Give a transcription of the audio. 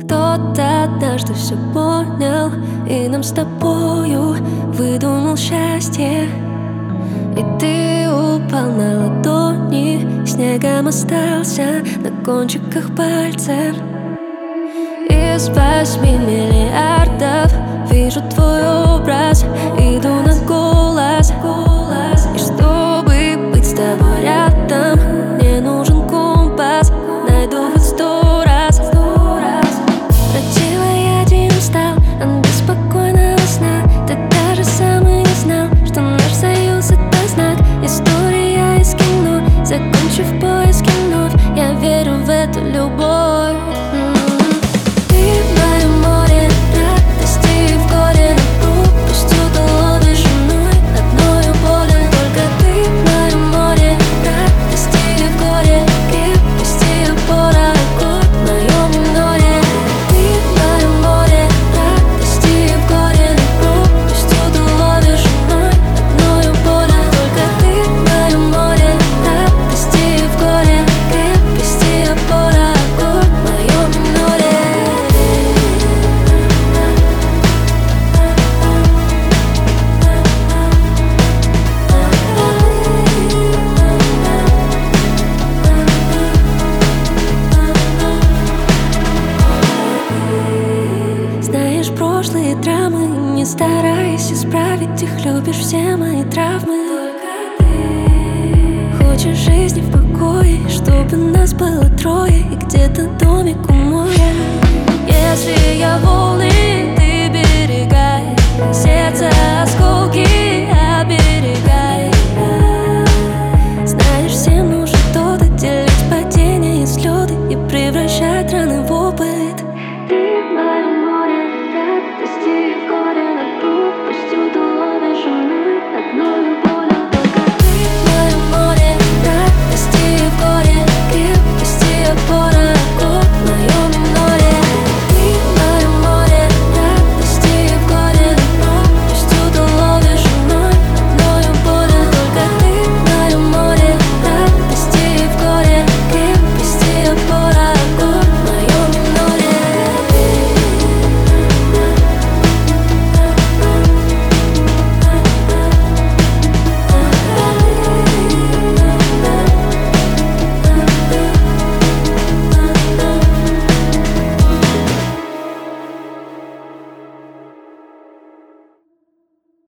Кто-то однажды все понял и нам с тобою выдумал счастье. И ты упал на ладони, снегом остался на кончиках пальцев. Из 8 миллиардов вижу твой образ, иду на голос. И чтобы быть с тобой рядом, мне нужен компас, найду хоть 100 раз. Правдивый один стал от беспокойного сна. Ты даже сам и не знал, что наш союз — это знак. История из кино, закончив поиски вновь, я верю в эту любовь. Прошлые драмы, не старайся исправить их, любишь все мои травмы. Только ты хочешь жизни в покое, чтобы нас было трое и где-то домик у моря. Если я волны, ты берега, сердце осколки.